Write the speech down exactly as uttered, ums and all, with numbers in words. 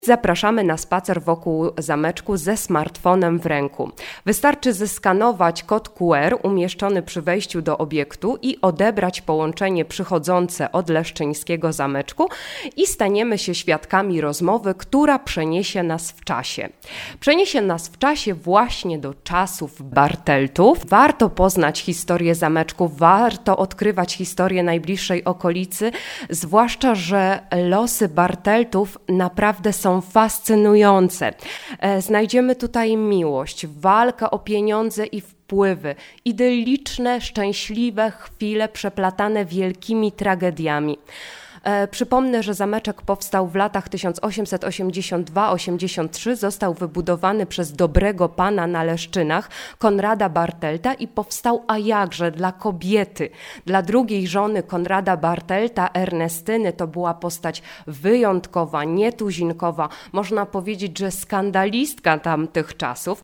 Zapraszamy na spacer wokół zameczku ze smartfonem w ręku. Wystarczy zeskanować kod Q R umieszczony przy wejściu do obiektu i odebrać połączenie przychodzące od Leszczyńskiego zameczku i staniemy się świadkami rozmowy, która przeniesie nas w czasie. Przeniesie nas w czasie właśnie do czasów Barteltów. Warto poznać historię zameczku, warto odkrywać historię najbliższej okolicy, zwłaszcza, że losy Barteltów naprawdę są fascynujące. Znajdziemy tutaj miłość, walkę o pieniądze i wpływy, idylliczne, szczęśliwe chwile przeplatane wielkimi tragediami. E, przypomnę, że zameczek powstał w latach tysiąc osiemset osiemdziesiąt dwa osiemdziesiąt trzy, został wybudowany przez dobrego pana na Leszczynach, Konrada Bartelta i powstał a jakże dla kobiety. Dla drugiej żony Konrada Bartelta, Ernestyny, to była postać wyjątkowa, nietuzinkowa, można powiedzieć, że skandalistka tamtych czasów.